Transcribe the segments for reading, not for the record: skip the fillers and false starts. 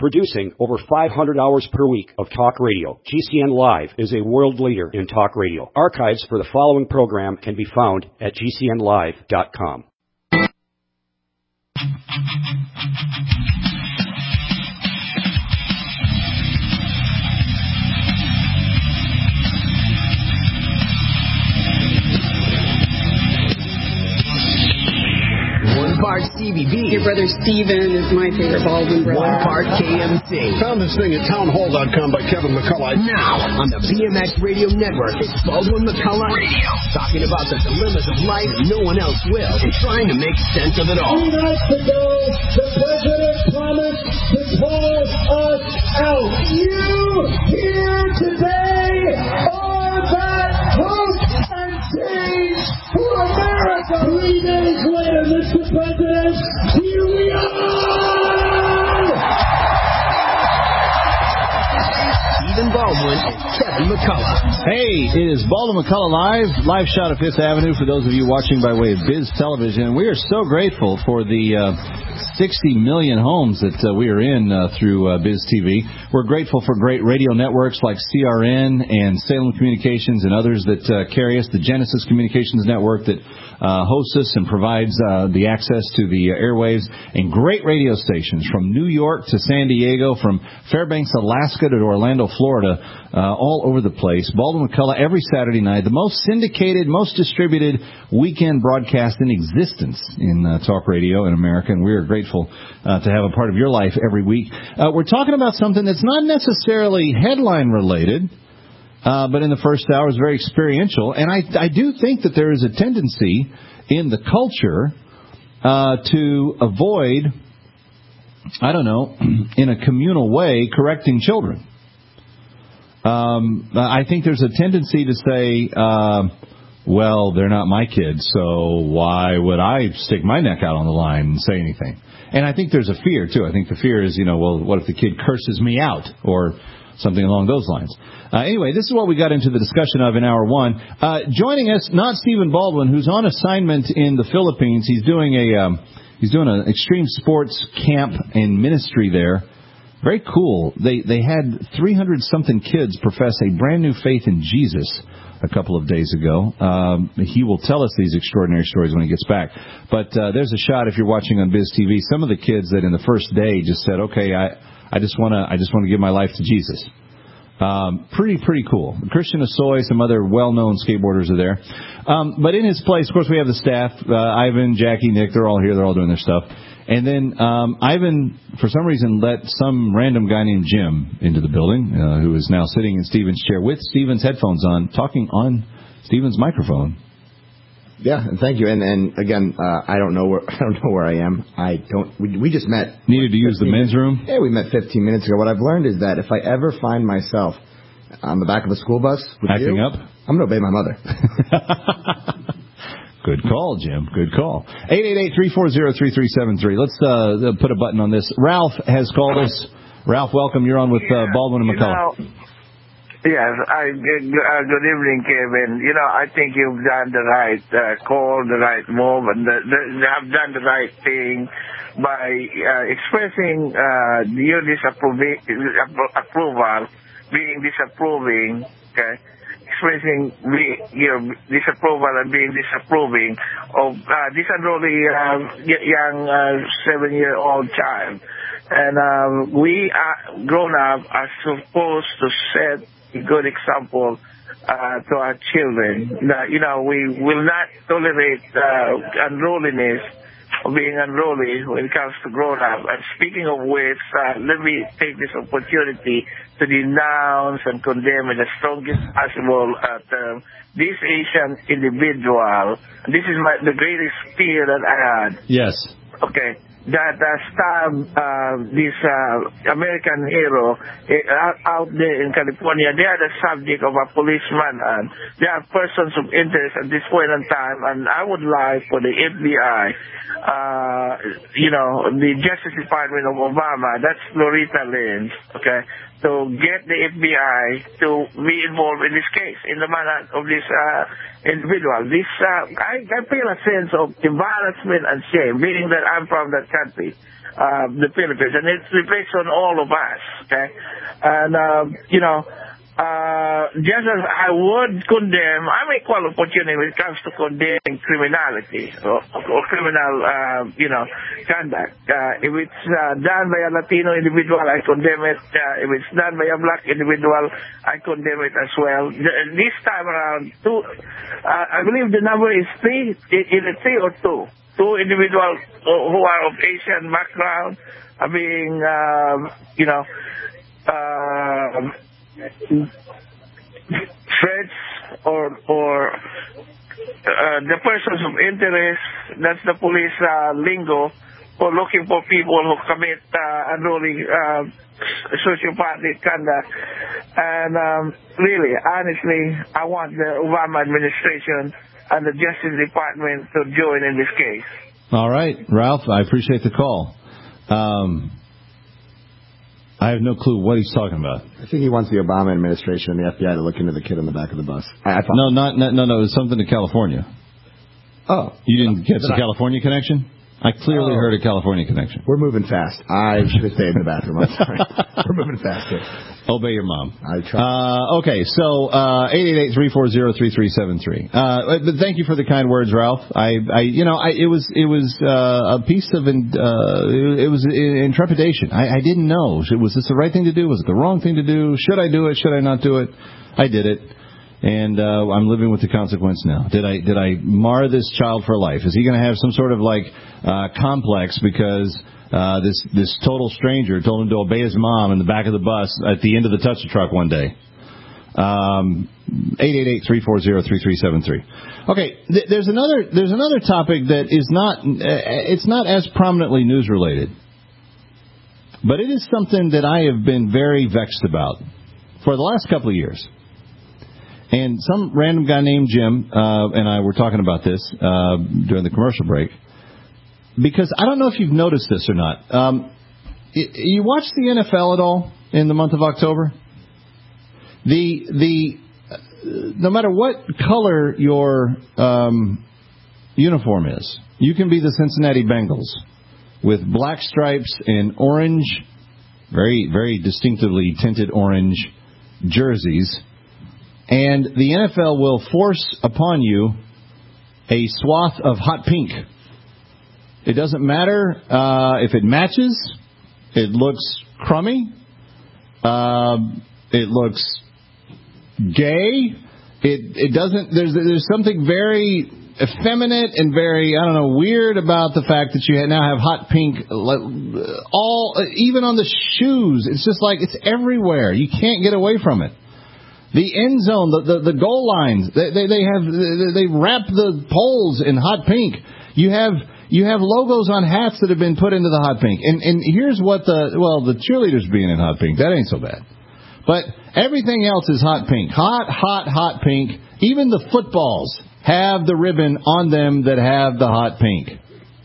Producing over 500 hours per week of talk radio, GCN Live is a world leader in talk radio. Archives for the following program can be found at GCNlive.com. Part CBB. Your brother Steven is my favorite Baldwin brother. One part KMC. Found this thing at townhall.com by Kevin McCullough. Now, on the BMX Radio Network, it's Baldwin McCullough Radio. Talking about the dilemmas of life no one else will, and trying to make sense of it all. 2 nights ago, the president promised to call us out. You here today are that hope and change for America. 3 days later, Mr. President, here we are! Stephen Baldwin and Kevin McCullough. Hey, it is Baldwin McCullough live shot of Fifth Avenue for those of you watching by way of Biz Television. We are so grateful for the 60 million homes that we are in through Biz TV. We're grateful for great radio networks like CRN and Salem Communications and others that carry us, the Genesis Communications Network that hosts us and provides the access to the airwaves, and great radio stations from New York to San Diego, from Fairbanks, Alaska to Orlando, Florida, all over the place. Baldwin McCullough every Saturday night, the most syndicated, most distributed weekend broadcast in existence in talk radio in America, and we are grateful to have a part of your life every week. We're talking about something that's not necessarily headline related, but in the first hour is very experiential. And I do think that there is a tendency in the culture to avoid, I don't know, in a communal way, correcting children. I think there's a tendency to say, well, they're not my kids, so why would I stick my neck out on the line and say anything? And I think there's a fear, too. I think the fear is, well, what if the kid curses me out or something along those lines? Anyway, this is what we got into the discussion of in hour one. Joining us, not Stephen Baldwin, who's on assignment in the Philippines. He's doing an extreme sports camp and ministry there. Very cool. They had 300-something kids profess a brand-new faith in Jesus a couple of days ago. He will tell us these extraordinary stories when he gets back. But there's a shot, if you're watching on Biz TV, some of the kids that in the first day just said, okay, I just want to give my life to Jesus. Pretty cool. Christian Asoy, some other well-known skateboarders are there. But in his place, of course, we have the staff, Ivan, Jackie, Nick, they're all here, they're all doing their stuff. And then Ivan, for some reason, let some random guy named Jim into the building, who is now sitting in Stephen's chair with Stephen's headphones on, talking on Stephen's microphone. Yeah, and thank you. And again, I don't know where I am. We just met. Needed to use the men's room? Yeah, we met 15 minutes ago. What I've learned is that if I ever find myself on the back of a school bus with acting up, I'm going to obey my mother. Good call, Jim. Good call. 888-340-3373. Let's put a button on this. Ralph has called us. Ralph, welcome. You're on with Baldwin and McCullough. Yes, good evening, Kevin. I think you've done the right call, the right move, and have done the right thing by expressing your approval, being disapproving, okay? Expressing your disapproval and being disapproving of this unruly young 7-year-old child. And we are grown up are supposed to set a good example to our children. We will not tolerate unruliness or being unruly when it comes to grown up. And speaking of which, let me take this opportunity to denounce and condemn in the strongest possible term this Asian individual. This is the greatest fear that I had. Yes. Okay. That stabbed this American hero out there in California. They are the subject of a policeman. And they are persons of interest at this point in time. And I would like for the FBI, the Justice Department of Obama, that's Loretta Lynch, okay, to get the FBI to be involved in this case, in the matter of this individual. I feel a sense of embarrassment and shame, meaning that I'm from that country. the Philippines, and it reflects on all of us. Okay, and just as I would condemn, I'm equal opportunity when it comes to condemning criminality or criminal, conduct. If it's done by a Latino individual, I condemn it. If it's done by a black individual, I condemn it as well. This time around, I believe the number is three, either 3 or 2. 2 individuals who are of Asian background are being, threats or the persons of interest. That's the police lingo for looking for people who commit unruly sociopathic conduct. And really, honestly, I want the Obama administration and the Justice Department to join in this case. All right, Ralph, I appreciate the call. I have no clue what he's talking about. I think he wants the Obama administration and the FBI to look into the kid on the back of the bus. No, it was something to California. Oh. You didn't get the California connection? I clearly heard a California connection. We're moving fast. I should have stayed in the bathroom. I'm sorry. We're moving fast here. Obey your mom. I try. Okay, so 888-340-3373. But thank you for the kind words, Ralph. It was a piece of it was intrepidation. I didn't know. Was this the right thing to do? Was it the wrong thing to do? Should I do it? Should I not do it? I did it. And I'm living with the consequence now. Did I mar this child for life? Is he going to have some sort of complex because this total stranger told him to obey his mom in the back of the bus at the end of the touch truck one day? 888-340-3373. Okay, there's another topic that is not as prominently news related, but it is something that I have been very vexed about for the last couple of years. And some random guy named Jim and I were talking about this during the commercial break, because I don't know if you've noticed this or not. You watch the NFL at all in the month of October? No matter what color your uniform is, you can be the Cincinnati Bengals with black stripes and orange, very, very distinctively tinted orange jerseys. And the NFL will force upon you a swath of hot pink. It doesn't matter if it matches. It looks crummy. It looks gay. It doesn't. There's something very effeminate and very, weird about the fact that you now have hot pink even on the shoes. It's just like it's everywhere. You can't get away from it. The end zone, the goal lines, they wrap the poles in hot pink. You have logos on hats that have been put into the hot pink. And here's what the cheerleaders being in hot pink, that ain't so bad. But everything else is hot pink. Hot pink. Even the footballs have the ribbon on them that have the hot pink.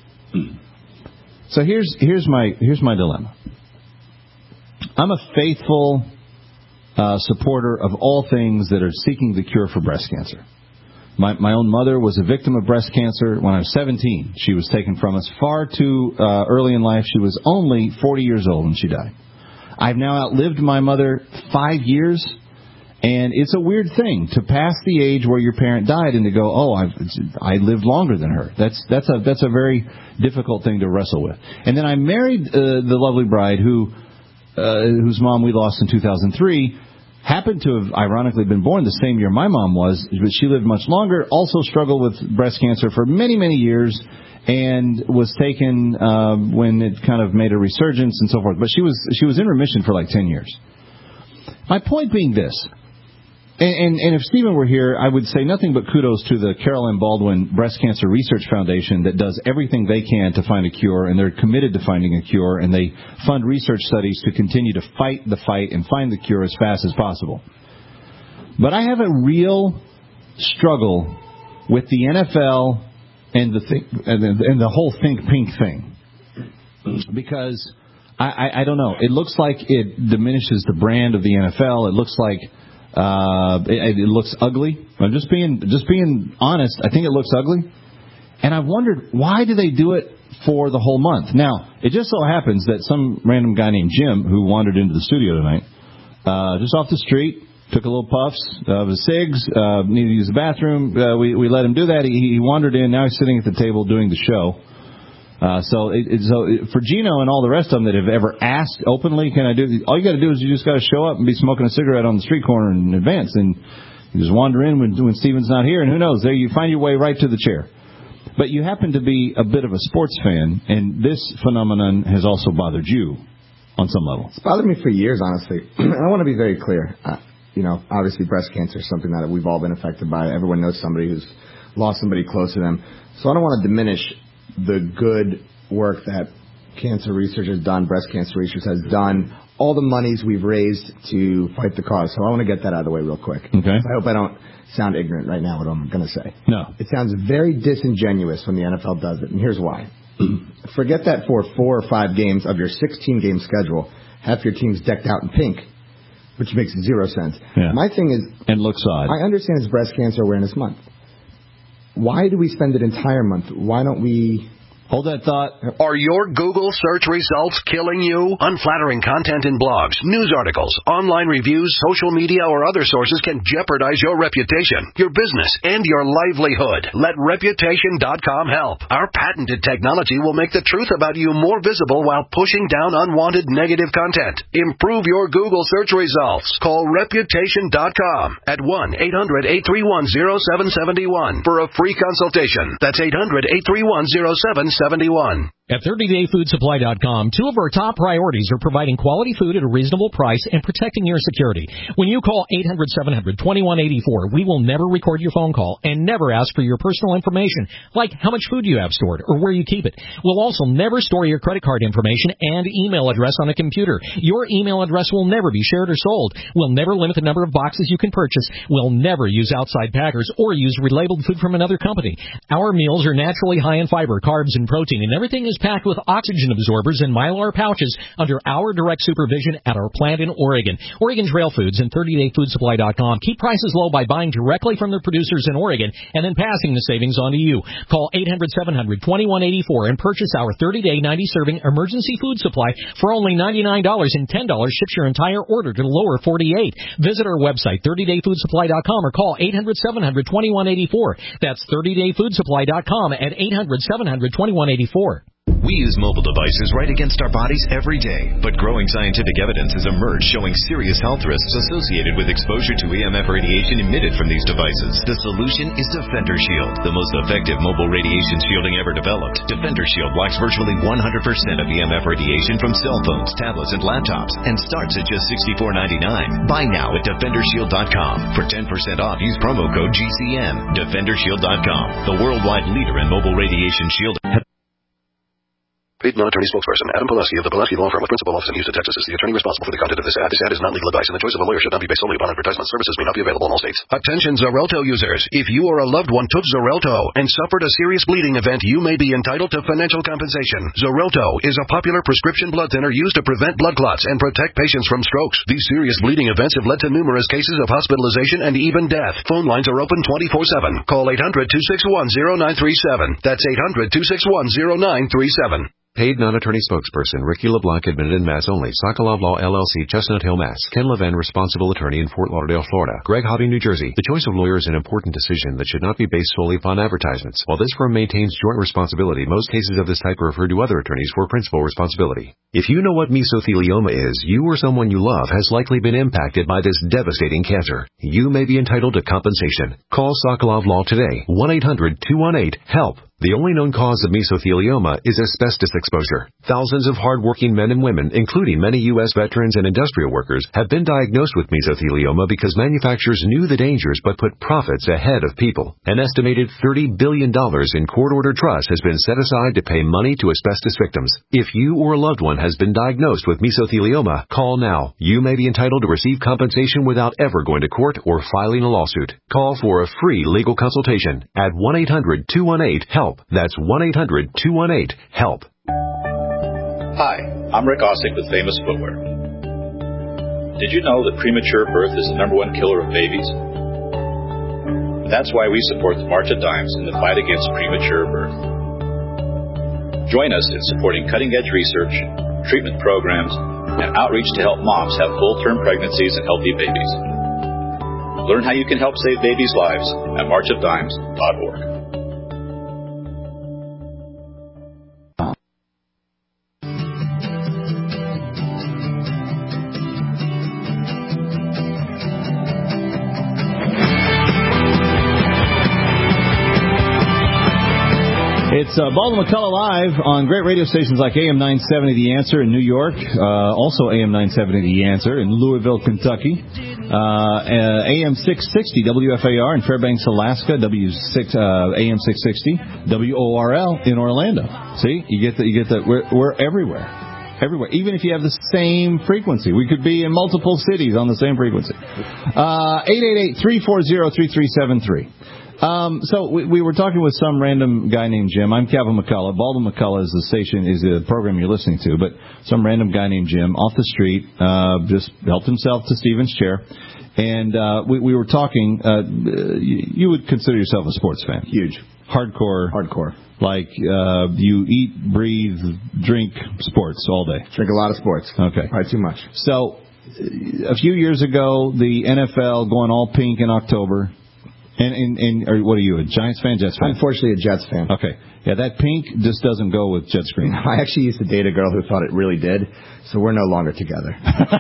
So here's my dilemma. I'm a faithful supporter of all things that are seeking the cure for breast cancer. My own mother was a victim of breast cancer when I was 17. She was taken from us far too early in life. She was only 40 years old when she died. I've now outlived my mother 5 years, and it's a weird thing to pass the age where your parent died and to go, I lived longer than her. That's a very difficult thing to wrestle with. And then I married the lovely bride whose mom we lost in 2003. Happened to have ironically been born the same year my mom was, but she lived much longer, also struggled with breast cancer for many, many years, and was taken when it kind of made a resurgence and so forth. But she was in remission for like 10 years. My point being this, and if Stephen were here, I would say nothing but kudos to the Carol M. Baldwin Breast Cancer Research Foundation that does everything they can to find a cure, and they're committed to finding a cure, and they fund research studies to continue to fight the fight and find the cure as fast as possible. But I have a real struggle with the NFL and the whole Think Pink thing, because I don't know. It looks like it diminishes the brand of the NFL. It looks like it looks ugly. I'm just being honest. I think it looks ugly, And I've wondered, why do they do it for the whole month? Now, it just so happens that some random guy named Jim, who wandered into the studio tonight, just off the street, took a little puffs of his cigs, needed to use the bathroom. We let him do that. He wandered in. Now he's sitting at the table doing the show. So for Gino and all the rest of them that have ever asked openly, can I do it? All you got to do is you just got to show up and be smoking a cigarette on the street corner in advance, and you just wander in when Steven's not here, and who knows, there you find your way right to the chair. But you happen to be a bit of a sports fan, and this phenomenon has also bothered you on some level. It's bothered me for years, honestly. I want to be very clear. Obviously breast cancer is something that we've all been affected by. Everyone knows somebody who's lost somebody close to them. So I don't want to diminish the good work that cancer research has done, breast cancer research has done, all the monies we've raised to fight the cause. So I want to get that out of the way real quick. Okay. I hope I don't sound ignorant right now what I'm going to say. No. It sounds very disingenuous when the NFL does it, and here's why. Forget that for 4 or 5 games of your 16-game schedule, half your team's decked out in pink, which makes zero sense. Yeah. My thing is... And looks odd. I understand it's Breast Cancer Awareness Month. Why do we spend an entire month? Why don't we... Hold that thought. Are your Google search results killing you? Unflattering content in blogs, news articles, online reviews, social media, or other sources can jeopardize your reputation, your business, and your livelihood. Let Reputation.com help. Our patented technology will make the truth about you more visible while pushing down unwanted negative content. Improve your Google search results. Call Reputation.com at 1-800-831-0771 for a free consultation. That's 800-831-0771. At 30dayfoodsupply.com, 2 of our top priorities are providing quality food at a reasonable price and protecting your security. When you call 800-700-2184, we will never record your phone call and never ask for your personal information, like how much food you have stored or where you keep it. We'll also never store your credit card information and email address on a computer. Your email address will never be shared or sold. We'll never limit the number of boxes you can purchase. We'll never use outside packers or use relabeled food from another company. Our meals are naturally high in fiber, carbs, and protein, and everything is packed with oxygen absorbers and Mylar pouches under our direct supervision at our plant in Oregon. Oregon Trail Foods and 30dayfoodsupply.com keep prices low by buying directly from their producers in Oregon and then passing the savings on to you. Call 800-700-2184 and purchase our 30-day 90-serving emergency food supply for only $99, and $10 ships your entire order to the lower 48. Visit our website, 30dayfoodsupply.com, or call 800-700-2184. That's 30dayfoodsupply.com at 800-700-2184. We use mobile devices right against our bodies every day, but growing scientific evidence has emerged showing serious health risks associated with exposure to EMF radiation emitted from these devices. The solution is Defender Shield, the most effective mobile radiation shielding ever developed. Defender Shield blocks virtually 100% of EMF radiation from cell phones, tablets, and laptops, and starts at just $64.99. Buy now at DefenderShield.com. For 10% off, use promo code GCN. DefenderShield.com, the worldwide leader in mobile radiation shielding. Paid non-attorney spokesperson Adam Pulaski of the Pulaski Law Firm with principal office in Houston, Texas, is the attorney responsible for the content of this ad. This ad is not legal advice, and the choice of a lawyer should not be based solely upon advertisement. Services may not be available in all states. Attention Xarelto users. If you or a loved one took Xarelto and suffered a serious bleeding event, you may be entitled to financial compensation. Xarelto is a popular prescription blood thinner used to prevent blood clots and protect patients from strokes. These serious bleeding events have led to numerous cases of hospitalization and even death. Phone lines are open 24/7. Call 800-261-0937. That's 800-261-0937. Paid non-attorney spokesperson Ricky LeBlanc, admitted in Mass only. Sokolov Law LLC, Chestnut Hill, Mass. Ken Levin, responsible attorney in Fort Lauderdale, Florida. Greg Hobby, New Jersey. The choice of lawyer is an important decision that should not be based solely upon advertisements. While this firm maintains joint responsibility, most cases of this type refer to other attorneys for principal responsibility. If you know what mesothelioma is, you or someone you love has likely been impacted by this devastating cancer. You may be entitled to compensation. Call Sokolov Law today. 1-800-218-HELP. The only known cause of mesothelioma is asbestos exposure. Thousands of hard-working men and women, including many U.S. veterans and industrial workers, have been diagnosed with mesothelioma because manufacturers knew the dangers but put profits ahead of people. An estimated $30 billion in court-ordered trust has been set aside to pay money to asbestos victims. If you or a loved one has been diagnosed with mesothelioma, call now. You may be entitled to receive compensation without ever going to court or filing a lawsuit. Call for a free legal consultation at 1-800-218-HELP. That's 1-800-218-HELP. Hi, I'm Rick Ossick with Famous Footwear. Did you know that premature birth is the #1 killer of babies? And that's why we support the March of Dimes in the fight against premature birth. Join us in supporting cutting-edge research, treatment programs, and outreach to help moms have full-term pregnancies and healthy babies. Learn how you can help save babies' lives at marchofdimes.org. It's Baldwin McCullough Live on great radio stations like AM 970 The Answer in New York, also AM 970 The Answer in Louisville, Kentucky, AM 660 WFAR in Fairbanks, Alaska, AM 660 WORL in Orlando. See, you get that. We're everywhere. Everywhere, even if you have the same frequency. We could be in multiple cities on the same frequency. 888-340-3373. So we were talking with some random guy named Jim. I'm Kevin McCullough. Baldwin McCullough is the program you're listening to, but some random guy named Jim off the street just helped himself to Steven's chair. And we were talking, you would consider yourself a sports fan. Huge. Hardcore. Like you eat, breathe, drink sports all day. Drink a lot of sports. Okay. Probably too much. So a few years ago, the NFL going all pink in October. And what are you, a Giants fan, Jets fan? Unfortunately, a Jets fan. Okay. Yeah, that pink just doesn't go with Jets green. I actually used to date a girl who thought it really did, so we're no longer together.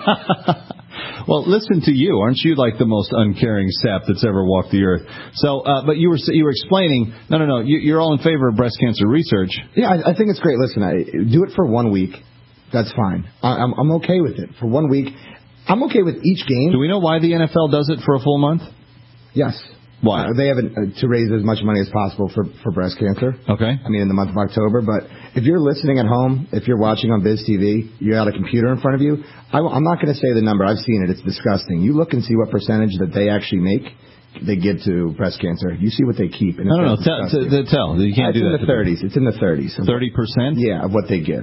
Well, listen to you. Aren't you like the most uncaring sap that's ever walked the earth? So, but you were explaining, no, you're all in favor of breast cancer research. Yeah, I think it's great. Listen, do it for 1 week. That's fine. I'm okay with it. For 1 week. I'm okay with each game. Do we know why the NFL does it for a full month? Yes. Why? They have to raise as much money as possible for breast cancer. Okay. I mean, in the month of October. But if you're listening at home, if you're watching on Viz TV, you got a computer in front of you, I'm not going to say the number. I've seen it. It's disgusting. You look and see what percentage that they actually make. They give to breast cancer. You see what they keep. And no. Tell. You can't do that. It's in the 30s. 30%? Yeah, of what they give.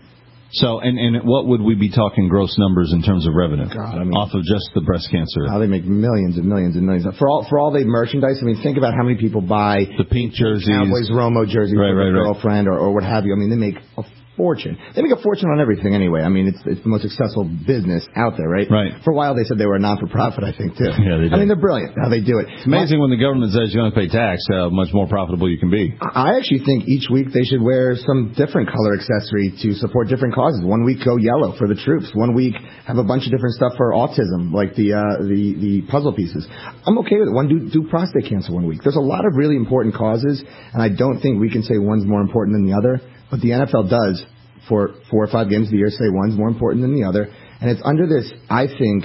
So, and what would we be talking gross numbers in terms of revenue? God, I mean, off of just the breast cancer. How they make millions and millions and millions. For all the merchandise, I mean, think about how many people buy the pink jerseys, Cowboys Romo jerseys for their girlfriend or what have you. I mean, they make a fortune. They make a fortune on everything anyway. I mean, it's the most successful business out there, right? Right. For a while, they said they were a non-for-profit, I think, too. Yeah, they did. I mean, they're brilliant how they do it. It's amazing when the government says you don't pay tax, how much more profitable you can be. I actually think each week they should wear some different color accessory to support different causes. 1 week go yellow for the troops. 1 week have a bunch of different stuff for autism, like the puzzle pieces. I'm okay with it. One do prostate cancer 1 week. There's a lot of really important causes, and I don't think we can say one's more important than the other, but the NFL does. For 4 or 5 games of the year, say one's more important than the other. And it's under this, I think,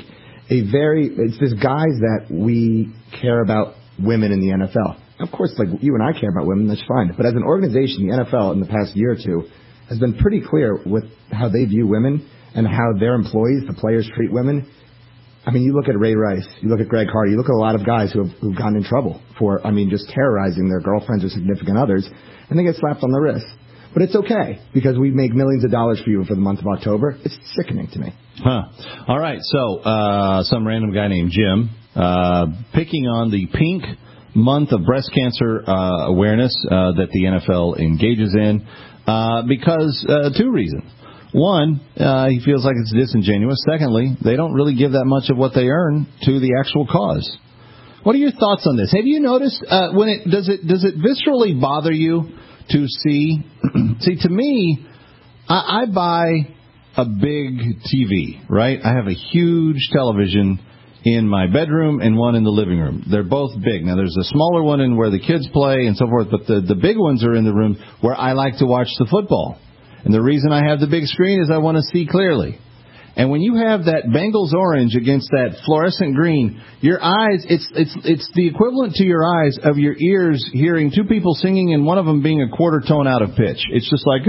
it's this guise that we care about women in the NFL. Of course, like you and I care about women, that's fine. But as an organization, the NFL in the past year or two has been pretty clear with how they view women and how their employees, the players, treat women. I mean, you look at Ray Rice, you look at Greg Hardy, you look at a lot of guys who've gotten in trouble for, just terrorizing their girlfriends or significant others, and they get slapped on the wrist. But it's okay, because we make millions of dollars for you for the month of October. It's sickening to me. All right, so some random guy named Jim picking on the pink month of breast cancer awareness that the NFL engages in because 2 reasons. One, he feels like it's disingenuous. Secondly, they don't really give that much of what they earn to the actual cause. What are your thoughts on this? Have you noticed does it viscerally bother you to see to me, I buy a big TV, right? I have a huge television in my bedroom and one in the living room. They're both big. Now, there's a smaller one in where the kids play and so forth, but the big ones are in the room where I like to watch the football. And the reason I have the big screen is I want to see clearly. And when you have that Bengals orange against that fluorescent green, your eyes, it's the equivalent to your eyes of your ears hearing 2 people singing and one of them being a quarter tone out of pitch. It's just like,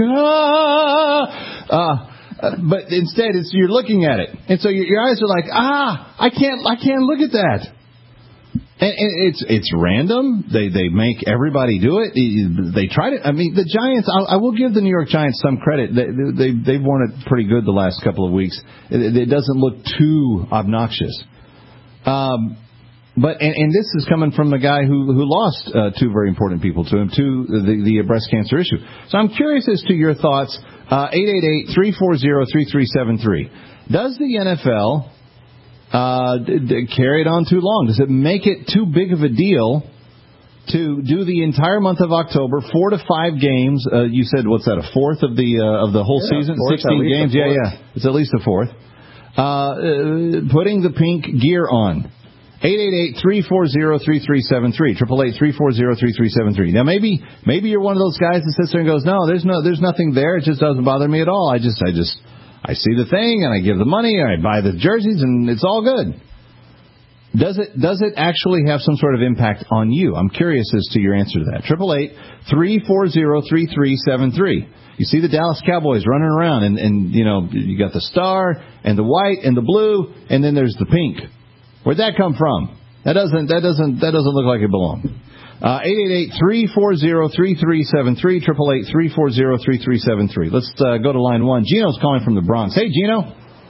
but instead you're looking at it. And so your eyes are like, I can't look at that. And it's random. They make everybody do it. They tried it. I mean, the Giants, I will give the New York Giants some credit. They've worn it pretty good the last couple of weeks. It doesn't look too obnoxious. But and this is coming from a guy who lost two very important people to him to the breast cancer issue. So I'm curious as to your thoughts. 888-340-3373. Does the NFL carry it on too long? Does it make it too big of a deal to do the entire month of October, 4 to 5 games? You said, what's that, a fourth of the whole season? 16 games? Yeah. It's at least a fourth. Putting the pink gear on. 888-340-3373. 888-340-3373. Now maybe you're one of those guys that sits there and goes, no, there's nothing there. It just doesn't bother me at all. I see the thing and I give the money and I buy the jerseys and it's all good. Does it actually have some sort of impact on you? I'm curious as to your answer to that. 888-340-3373. You see the Dallas Cowboys running around and you know, you got the star and the white and the blue and then there's the pink. Where'd that come from? That doesn't look like it belonged. 888-340-3373. 888-340-3373. Let's go to line 1. Gino's calling from the Bronx. Hey, Gino.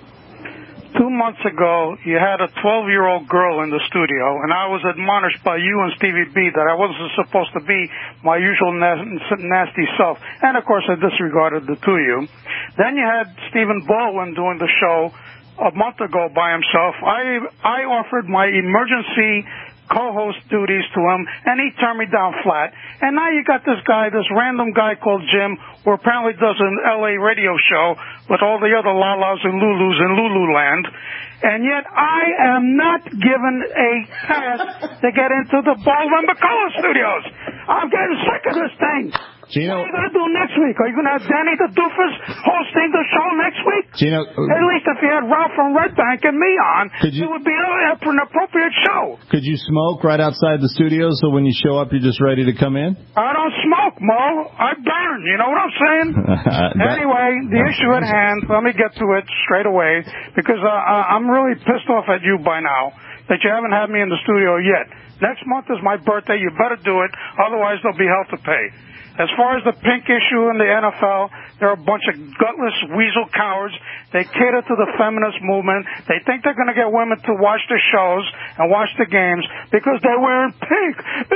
2 months ago, you had a 12-year-old girl in the studio, and I was admonished by you and Stevie B that I wasn't supposed to be my usual nasty self. And, of course, I disregarded the two of you. Then you had Stephen Baldwin doing the show a month ago by himself. I offered my emergency co-host duties to him, and he turned me down flat. And now you got this random guy called Jim, who apparently does an L.A. radio show with all the other Lalas and Lulus in Lululand. And yet I am not given a pass to get into the Baldwin McCullough studios. I'm getting sick of this thing. Gino, what are you going to do next week? Are you going to have Danny the Doofus hosting the show next week? Gino, at least if you had Ralph from Red Bank and me on, it would be an appropriate show. Could you smoke right outside the studio so when you show up you're just ready to come in? I don't smoke, Mo. I burn. You know what I'm saying? Anyway, the issue at hand, let me get to it straight away, because I'm really pissed off at you by now that you haven't had me in the studio yet. Next month is my birthday. You better do it. Otherwise, there'll be hell to pay. As far as the pink issue in the NFL, they're a bunch of gutless weasel cowards. They cater to the feminist movement. They think they're going to get women to watch the shows and watch the games because they're wearing pink.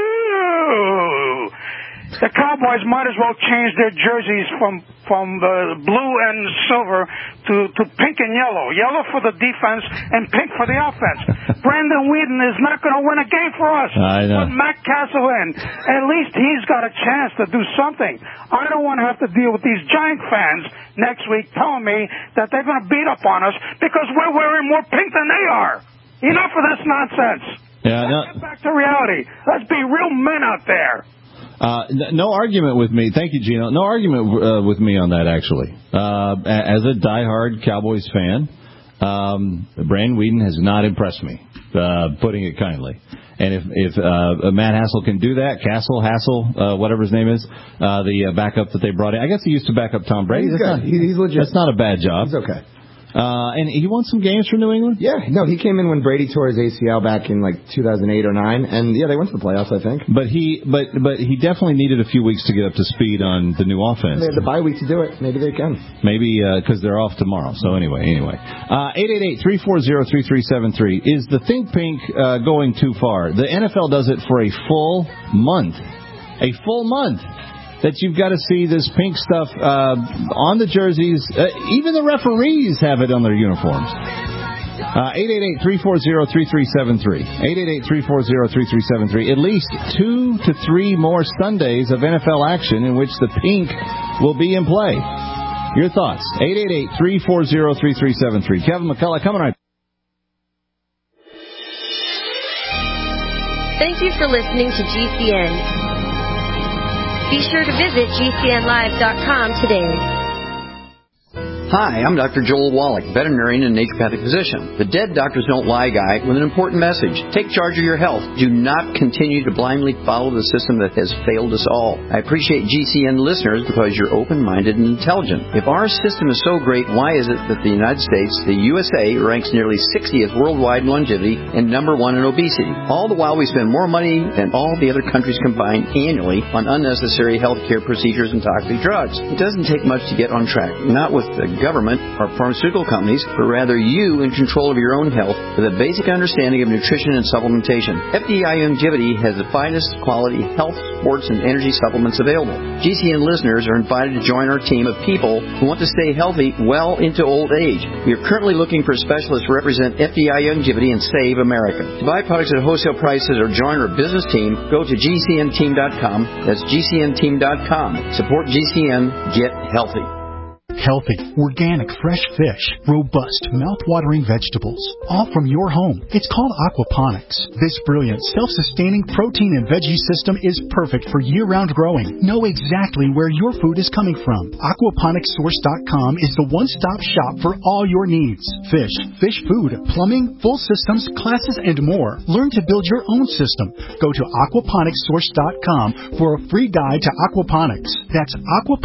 Ew. The Cowboys might as well change their jerseys from the blue and silver to pink and yellow. Yellow for the defense and pink for the offense. Brandon Whedon is not going to win a game for us. I know. Put Matt Castle in. At least he's got a chance to do something. I don't want to have to deal with these Giant fans next week telling me that they're going to beat up on us because we're wearing more pink than they are. Enough of this nonsense. Yeah, Let's get back to reality. Let's be real men out there. No argument with me. Thank you, Gino. No argument with me on that, actually. As a diehard Cowboys fan, Brandon Whedon has not impressed me, putting it kindly. And if Matt Hassel can do that, Hassel, whatever his name is, the backup that they brought in, I guess he used to back up Tom Brady. He's good. He's legit. That's not a bad job. He's okay. And he won some games for New England? Yeah, no, he came in when Brady tore his ACL back in like 2008 or 9, and yeah, they went to the playoffs, I think. But he definitely needed a few weeks to get up to speed on the new offense. They had the bye week to do it. Maybe they can. Maybe because they're off tomorrow. So anyway. 888-340-3373. Is the Think Pink going too far? The NFL does it for a full month. A full month. That you've got to see this pink stuff on the jerseys. Even the referees have it on their uniforms. 888-340-3373. 888-340-3373. At least 2 to 3 more Sundays of NFL action in which the pink will be in play. Your thoughts? 888-340-3373. Kevin McCullough coming right. Thank you for listening to GCN. Be sure to visit GCNlive.com today. Hi, I'm Dr. Joel Wallach, veterinarian and naturopathic physician. The Dead Doctors Don't Lie guy with an important message. Take charge of your health. Do not continue to blindly follow the system that has failed us all. I appreciate GCN listeners because you're open-minded and intelligent. If our system is so great, why is it that the United States, the USA, ranks nearly 60th worldwide in longevity and number 1 in obesity? All the while we spend more money than all the other countries combined annually on unnecessary health care procedures and toxic drugs. It doesn't take much to get on track. Not with the government or pharmaceutical companies, but rather you in control of your own health with a basic understanding of nutrition and supplementation. FDI Youngevity has the finest quality health, sports, and energy supplements available. GCN listeners are invited to join our team of people who want to stay healthy well into old age. We are currently looking for specialists to represent FDI Youngevity and Save America. To buy products at wholesale prices or join our business team, go to GCNteam.com. That's GCNteam.com. Support GCN. Get healthy. Healthy, organic, fresh fish, robust, mouth-watering vegetables, all from your home. It's called aquaponics. This brilliant, self-sustaining protein and veggie system is perfect for year-round growing. Know exactly where your food is coming from. Aquaponicssource.com is the one-stop shop for all your needs. Fish, fish food, plumbing, full systems, classes, and more. Learn to build your own system. Go to aquaponicssource.com for a free guide to aquaponics. That's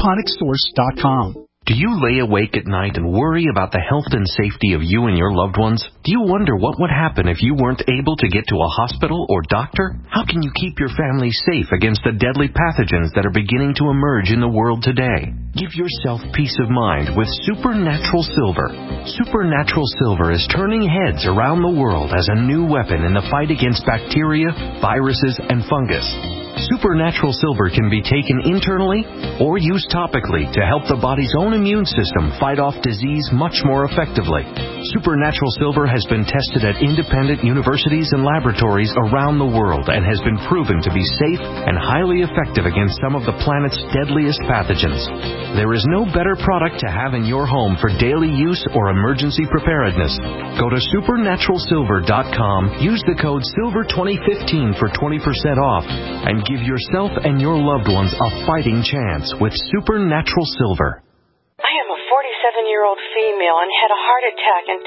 aquaponicssource.com. Do you lay awake at night and worry about the health and safety of you and your loved ones? Do you wonder what would happen if you weren't able to get to a hospital or doctor? How can you keep your family safe against the deadly pathogens that are beginning to emerge in the world today? Give yourself peace of mind with Supernatural Silver. Supernatural Silver is turning heads around the world as a new weapon in the fight against bacteria, viruses, and fungus. Supernatural Silver can be taken internally or used topically to help the body's own immune system fight off disease much more effectively. Supernatural Silver has been tested at independent universities and laboratories around the world and has been proven to be safe and highly effective against some of the planet's deadliest pathogens. There is no better product to have in your home for daily use or emergency preparedness. Go to supernaturalsilver.com, use the code SILVER2015 for 20% off, and give yourself and your loved ones a fighting chance with Supernatural Silver. I am a 47-year-old female and had a heart attack in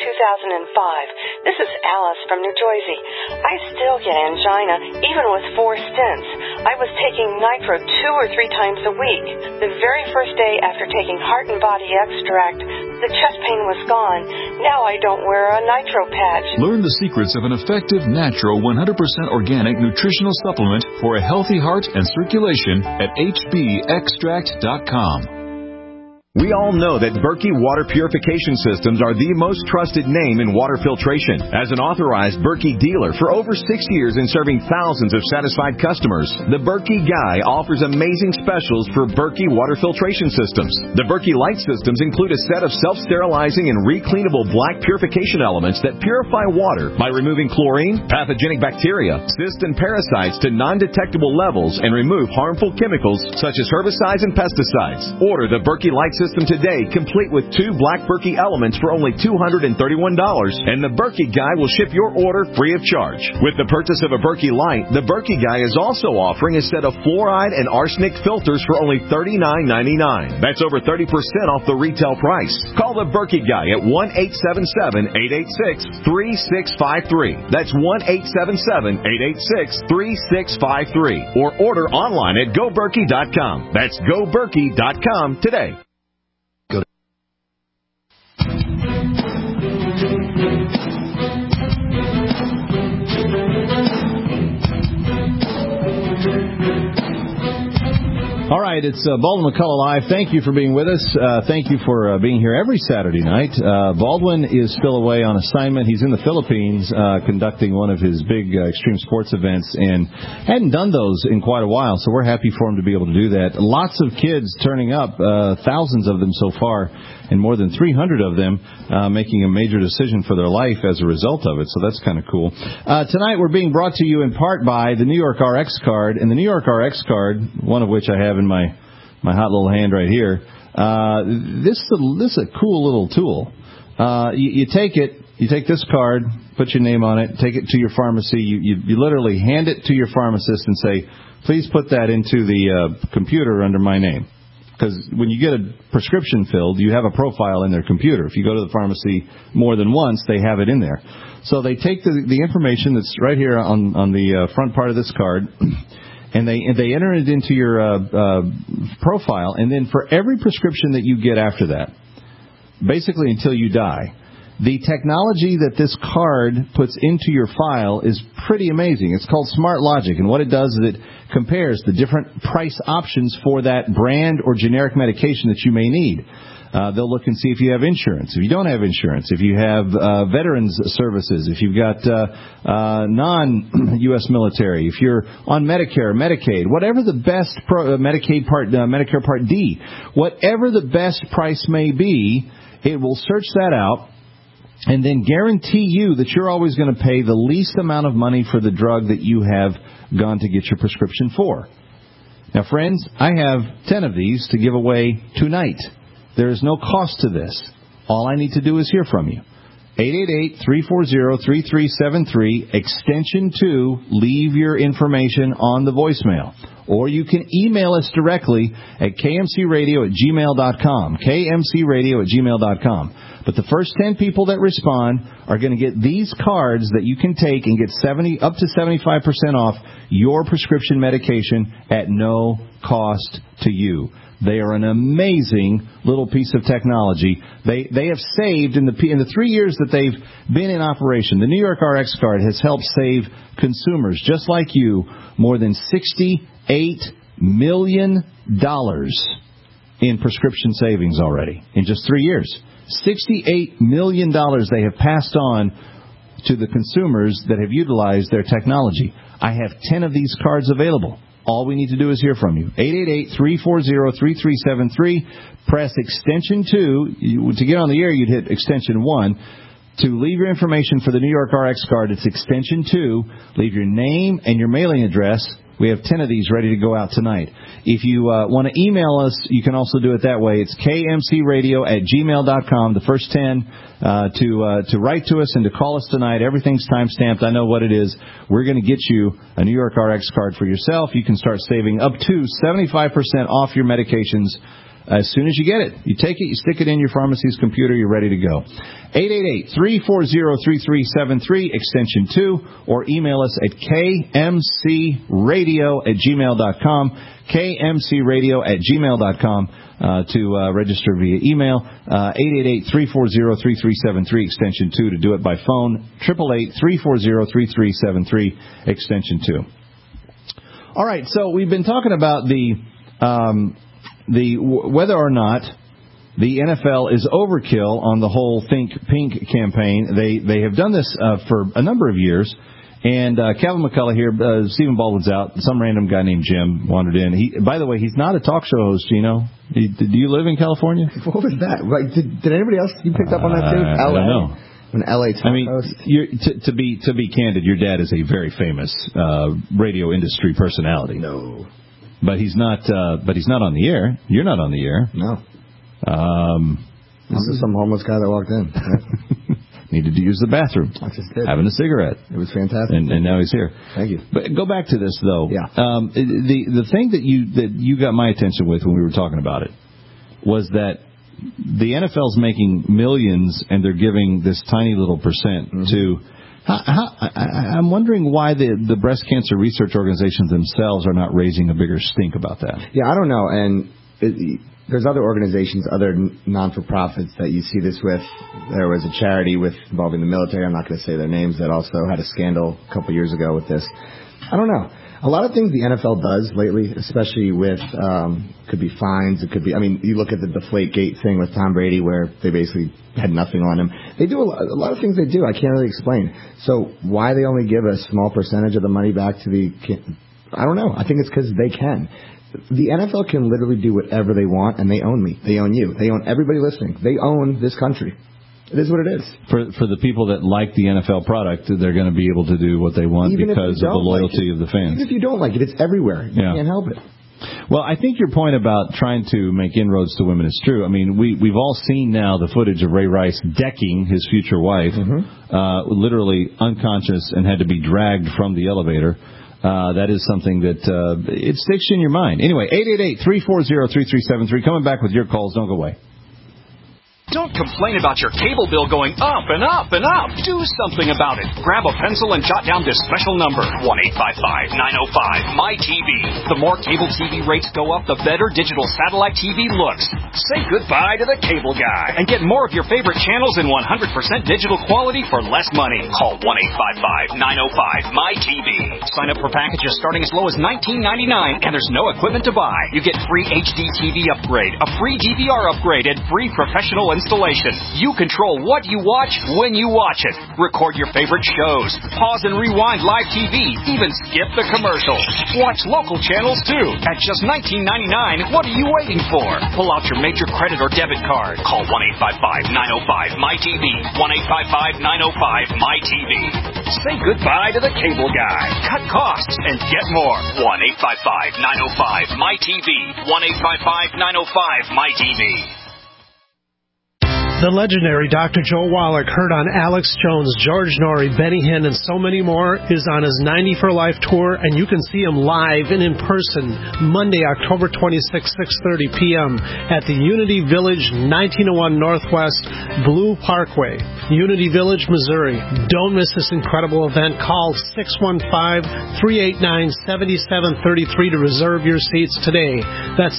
2005. This is Alice from New Jersey. I still get angina, even with 4 stents. I was taking Nitro 2 or 3 times a week. The very first day after taking Heart and Body Extract, the chest pain was gone. Now I don't wear a Nitro patch. Learn the secrets of an effective, natural, 100% organic nutritional supplement for a healthy heart and circulation at hbextract.com. We all know that Berkey Water Purification Systems are the most trusted name in water filtration. As an authorized Berkey dealer for over 6 years and serving thousands of satisfied customers, the Berkey Guy offers amazing specials for Berkey Water Filtration Systems. The Berkey Light Systems include a set of self-sterilizing and recleanable black purification elements that purify water by removing chlorine, pathogenic bacteria, cysts, and parasites to non-detectable levels and remove harmful chemicals such as herbicides and pesticides. Order the Berkey Light System today, complete with 2 black Berkey elements for only $231, and the Berkey Guy will ship your order free of charge. With the purchase of a Berkey Light, the Berkey Guy is also offering a set of fluoride and arsenic filters for only $39.99. That's over 30% off the retail price. Call the Berkey Guy at 1-877-886-3653. That's 1-877-886-3653. Or order online at GoBerkey.com. That's GoBerkey.com today. All right, it's Baldwin McCullough Live. Thank you for being with us. Thank you for being here every Saturday night. Baldwin is still away on assignment. He's in the Philippines conducting one of his big extreme sports events and hadn't done those in quite a while, so we're happy for him to be able to do that. Lots of kids turning up, thousands of them so far, and more than 300 of them making a major decision for their life as a result of it, so that's kind of cool. Tonight we're being brought to you in part by the New York RX card, and the New York RX card, one of which I have in my hot little hand right here. This is a cool little tool. You take this card, put your name on it, take it to your pharmacy. You literally hand it to your pharmacist and say, please put that into the computer under my name. Because when you get a prescription filled, you have a profile in their computer. If you go to the pharmacy more than once, they have it in there. So they take the information that's right here on the front part of this card, and they enter it into your profile, and then for every prescription that you get after that, basically until you die, The technology that this card puts into your file is pretty amazing. It's called Smart Logic, and what it does is it compares the different price options for that brand or generic medication that you may need. They'll look and see if you have insurance, if you don't have insurance, if you have veterans services, if you've got non-U.S. military, if you're on Medicare, Medicaid, whatever the best Medicare Part D, whatever the best price may be, it will search that out and then guarantee you that you're always going to pay the least amount of money for the drug that you have gone to get your prescription for. Now, friends, I have 10 of these to give away tonight. There is no cost to this. All I need to do is hear from you. 888-340-3373, extension 2, leave your information on the voicemail. Or you can email us directly at kmcradio@gmail.com, kmcradio@gmail.com. But the first 10 people that respond are going to get these cards that you can take and get up to 75% off your prescription medication at no cost to you. They are an amazing little piece of technology. They have saved, in the 3 years that they've been in operation, the New York RX card has helped save consumers just like you more than $68 million in prescription savings already in just 3 years. $68 million they have passed on to the consumers that have utilized their technology. I have 10 of these cards available. All we need to do is hear from you. 888-340-3373. Press extension 2. To get on the air, you'd hit extension 1. To leave your information for the New York RX card, it's extension 2. Leave your name and your mailing address. We have 10 of these ready to go out tonight. If you want to email us, you can also do it that way. It's kmcradio@gmail.com. The first 10 to write to us and to call us tonight. Everything's time-stamped. I know what it is. We're going to get you a New York RX card for yourself. You can start saving up to 75% off your medications as soon as you get it. You take it, you stick it in your pharmacy's computer, you're ready to go. 888-340-3373, extension 2, or email us at kmcradio@gmail.com, kmcradio@gmail.com to register via email. 888-340-3373, extension 2 to do it by phone. 888-340-3373, extension 2. All right, so we've been talking about whether or not the NFL is overkill on the whole Think Pink campaign. They have done this for a number of years. And Kevin McCullough here, Stephen Baldwin's out. Some random guy named Jim wandered in. By the way, he's not a talk show host, Gino. Do you live in California? What was that? Like, did anybody else you picked up on that too? I don't know. An LA talk host. To be candid, your dad is a very famous radio industry personality. No. But he's not on the air. You're not on the air. No. I'm just some homeless guy that walked in. Needed to use the bathroom. I just did. Having a cigarette. It was fantastic. And now he's here. Thank you. But go back to this though. Yeah. The thing that you got my attention with when we were talking about it was that the NFL's making millions and they're giving this tiny little percent to. I'm wondering why the breast cancer research organizations themselves are not raising a bigger stink about that. Yeah, I don't know. And there's other organizations, other non-for-profits that you see this with. There was a charity involving the military. I'm not going to say their names that also had a scandal a couple years ago with this. I don't know. A lot of things the NFL does lately, especially with, could be fines, it could be, you look at the Deflategate thing with Tom Brady where they basically had nothing on him. They do a lot of things they do. I can't really explain. So why they only give a small percentage of the money back to I don't know. I think it's because they can. The NFL can literally do whatever they want, and they own me. They own you. They own everybody listening. They own this country. It is what it is. For the people that like the NFL product, they're going to be able to do what they want because of the loyalty of the fans. Even if you don't like it, it's everywhere. You can't help it. Well, I think your point about trying to make inroads to women is true. We've all seen now the footage of Ray Rice decking his future wife, literally unconscious, and had to be dragged from the elevator. That is something that it sticks in your mind. Anyway, 888-340-3373. Coming back with your calls. Don't go away. Don't complain about your cable bill going up and up and up. Do something about it. Grab a pencil and jot down this special number, 1-855-905-MY-TV. The more cable TV rates go up, the better digital satellite TV looks. Say goodbye to the cable guy and get more of your favorite channels in 100% digital quality for less money. Call 1-855-905-MY-TV. Sign up for packages starting as low as $19.99, and there's no equipment to buy. You get free HD TV upgrade, a free DVR upgrade, and free professional installation. You control what you watch when you watch it. Record your favorite shows. Pause and rewind live TV. Even skip the commercials. Watch local channels too. At just $19.99, what are you waiting for? Pull out your major credit or debit card. Call 1-855-905-MY-TV. 1-855-905-MY-TV. Say goodbye to the cable guy. Cut costs and get more. 1-855-905-MY-TV. 1-855-905-MY-TV. The legendary Dr. Joel Wallach, heard on Alex Jones, George Norrie, Benny Hinn, and so many more, is on his 90 for Life tour, and you can see him live and in person Monday, October 26, 6:30 p.m. at the Unity Village, 1901 Northwest Blue Parkway, Unity Village, Missouri. Don't miss this incredible event. Call 615-389-7733 to reserve your seats today. That's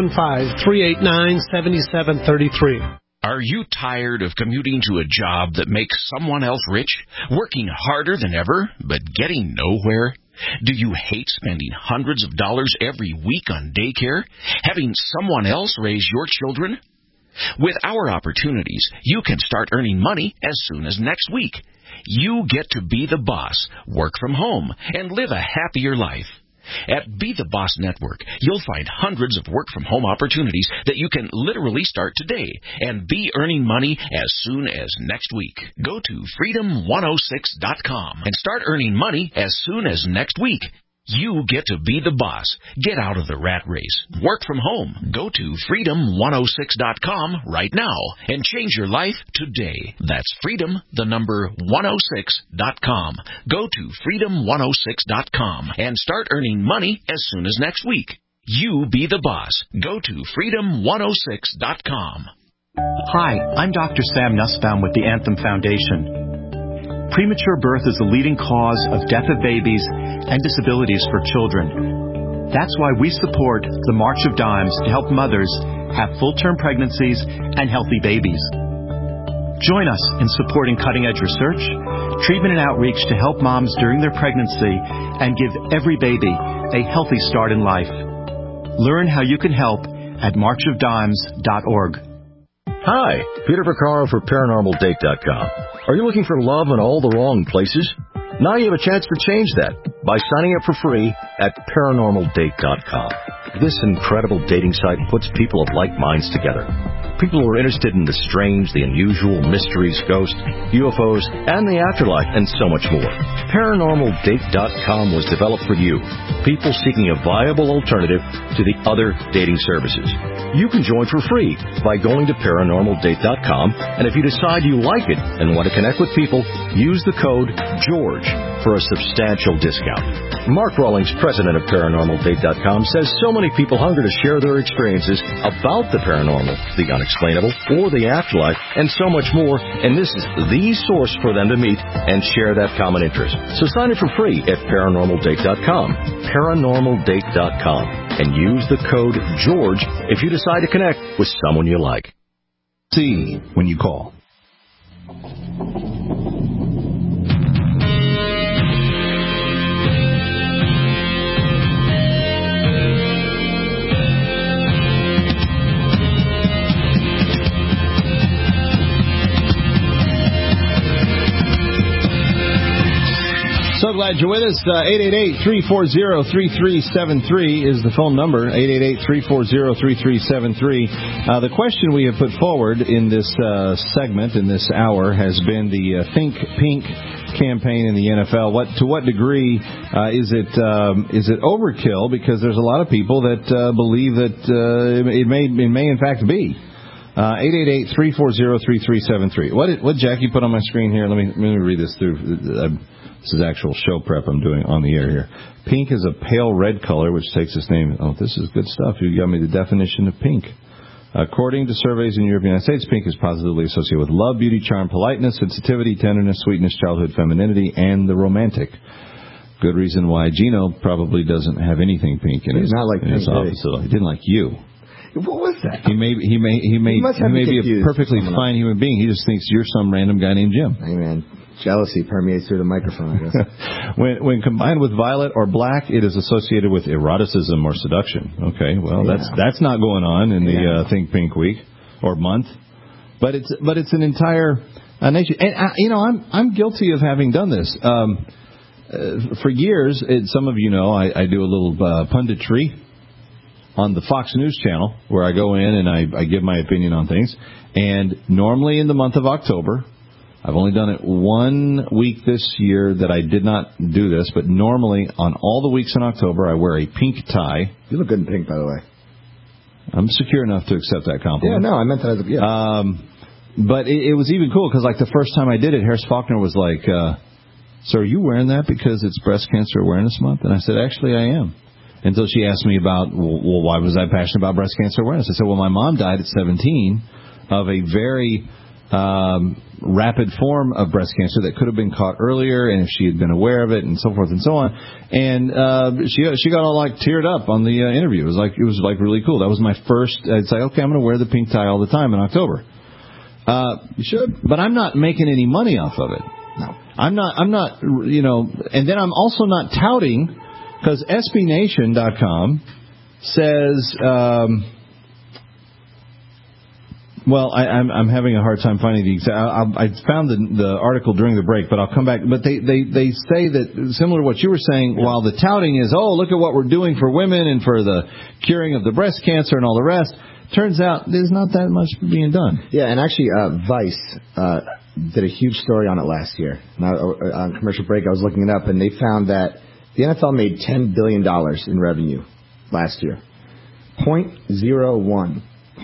615-389-7733. Are you tired of commuting to a job that makes someone else rich, working harder than ever, but getting nowhere? Do you hate spending hundreds of dollars every week on daycare, having someone else raise your children? With our opportunities, you can start earning money as soon as next week. You get to be the boss, work from home, and live a happier life. At Be the Boss Network, you'll find hundreds of work-from-home opportunities that you can literally start today and be earning money as soon as next week. Go to freedom106.com and start earning money as soon as next week. You get to be the boss. Get out of the rat race. Work from home. Go to freedom106.com right now and change your life today. That's freedom106.com. Go to freedom106.com and start earning money as soon as next week. You be the boss. Go to freedom106.com. Hi, I'm Dr. Sam Nussbaum with the Anthem Foundation. Premature birth is the leading cause of death of babies and disabilities for children. That's why we support the March of Dimes to help mothers have full-term pregnancies and healthy babies. Join us in supporting cutting-edge research, treatment and outreach to help moms during their pregnancy and give every baby a healthy start in life. Learn how you can help at marchofdimes.org. Hi, Peter Vaccaro for ParanormalDate.com. Are you looking for love in all the wrong places? Now you have a chance to change that by signing up for free at ParanormalDate.com. This incredible dating site puts people of like minds together. People who are interested in the strange, the unusual, mysteries, ghosts, UFOs, and the afterlife, and so much more. ParanormalDate.com was developed for you, people seeking a viable alternative to the other dating services. You can join for free by going to ParanormalDate.com, and if you decide you like it and want to connect with people, use the code GEORGE for a substantial discount. Mark Rawlings, president of ParanormalDate.com, says so many people hunger to share their experiences about the paranormal, the unexplainable, or the afterlife, and so much more, and this is the source for them to meet and share that common interest. So sign up for free at ParanormalDate.com, ParanormalDate.com, and use the code GEORGE if you decide to connect with someone you like. See when you call. So glad you're with us. 888-340-3373 is the phone number, 888-340-3373. The question we have put forward in this segment, in this hour, has been the Think Pink campaign in the NFL. To what degree is it overkill? Because there's a lot of people that believe that it may in fact be. 888-340-3373. What Jackie put on my screen here? Let me read this through. This is actual show prep I'm doing on the air here. Pink is a pale red color, which takes its name. Oh, this is good stuff. You got me the definition of pink. According to surveys in Europe and the United States, pink is positively associated with love, beauty, charm, politeness, sensitivity, tenderness, sweetness, childhood femininity, and the romantic. Good reason why Gino probably doesn't have anything pink in his office. He didn't like you. What was that? He may be a perfectly fine human being. He just thinks you're some random guy named Jim. Hey, man. Jealousy permeates through the microphone, I guess. when combined with violet or black, it is associated with eroticism or seduction. Okay, well, that's not going on in the Think Pink week or month. But it's an entire nation. And, I'm guilty of having done this. For years, some of you know, I do a little punditry on the Fox News channel where I go in and I give my opinion on things. And normally in the month of October, I've only done it 1 week this year that I did not do this, but normally on all the weeks in October, I wear a pink tie. You look good in pink, by the way. I'm secure enough to accept that compliment. Yeah, no, I meant that as a... But it was even cool because, like, the first time I did it, Harris Faulkner was like, so are you wearing that because it's Breast Cancer Awareness Month? And I said, actually, I am. Until she asked me about, well, why was I passionate about breast cancer awareness? I said, well, my mom died at 17 of a very rapid form of breast cancer that could have been caught earlier, and if she had been aware of it, and so forth and so on. And she got all like teared up on the interview. It was like really cool. That was my first. I'd say, okay, I'm going to wear the pink tie all the time in October. You should, but I'm not making any money off of it. No, I'm not. And then I'm also not touting, because SBNation.com says. Well, I'm having a hard time finding the exact. I found the article during the break, but I'll come back. But they say that, similar to what you were saying, while the touting is, oh, look at what we're doing for women and for the curing of the breast cancer and all the rest, turns out there's not that much being done. Yeah, and actually, Vice did a huge story on it last year. Now, on commercial break, I was looking it up, and they found that the NFL made $10 billion in revenue last year. 0.01%